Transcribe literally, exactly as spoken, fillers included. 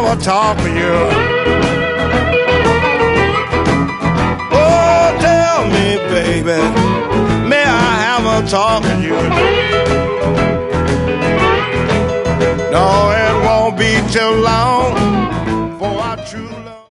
have a talk with you? Oh, tell me, baby, may I have a talk with you? No, it won't be too long for our true love.